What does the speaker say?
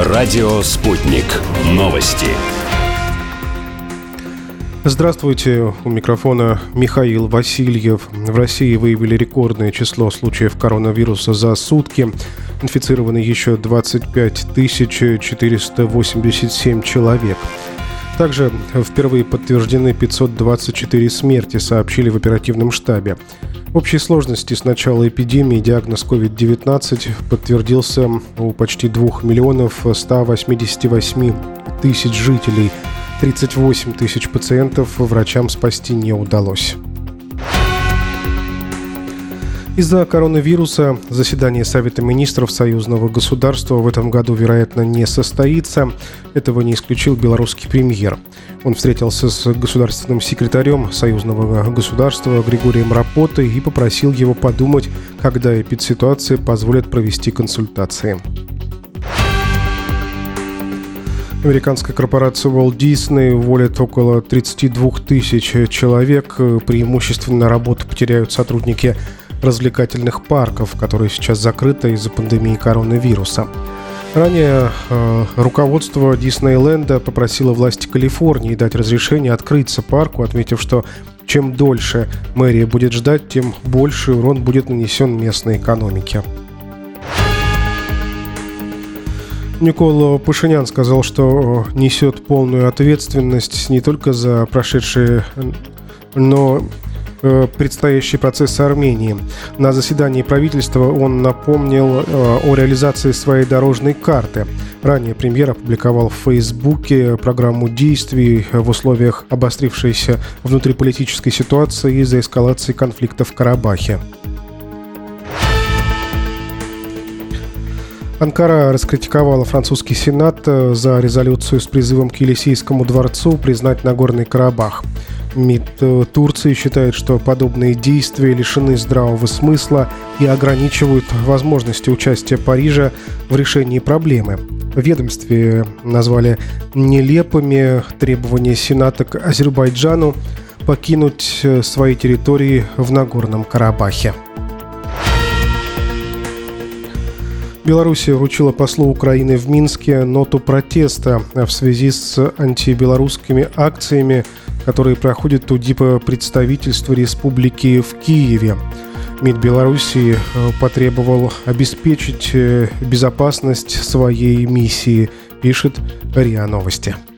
Радио «Спутник». Новости. Здравствуйте, у микрофона Михаил Васильев. В России выявили рекордное число случаев коронавируса за сутки. Инфицированы еще 25 487 человек. Также впервые подтверждены 524 смерти, сообщили в оперативном штабе. В общей сложности с начала эпидемии диагноз COVID-19 подтвердился у почти 2 миллионов 188 тысяч жителей. 38 тысяч пациентов врачам спасти не удалось. Из-за коронавируса заседание Совета министров союзного государства в этом году, вероятно, не состоится. Этого не исключил белорусский премьер. Он встретился с государственным секретарем союзного государства Григорием Рапотой и попросил его подумать, когда эпидситуация позволит провести консультации. Американская корпорация Walt Disney уволит около 32 тысяч человек. Преимущественно работу потеряют сотрудники развлекательных парков, которые сейчас закрыты из-за пандемии коронавируса. Ранее руководство Диснейленда попросило власти Калифорнии дать разрешение открыться парку, отметив, что чем дольше мэрия будет ждать, тем больше урон будет нанесен местной экономике. Никола Пашинян сказал, что несет полную ответственность не только за прошедшие, но предстоящий процесс Армении. На заседании правительства он напомнил о реализации своей дорожной карты. Ранее премьер опубликовал в Фейсбуке программу действий в условиях обострившейся внутриполитической ситуации из-за эскалации конфликта в Карабахе. Анкара раскритиковала французский Сенат за резолюцию с призывом к Елисейскому дворцу признать Нагорный Карабах. МИД Турции считает, что подобные действия лишены здравого смысла и ограничивают возможности участия Парижа в решении проблемы. В ведомстве назвали нелепыми требования Сената к Азербайджану покинуть свои территории в Нагорном Карабахе. Белоруссия вручила послу Украины в Минске ноту протеста в связи с антибелорусскими акциями, которые проходят у диппредставительства республики в Киеве. МИД Белоруссии потребовал обеспечить безопасность своей миссии, пишет РИА Новости.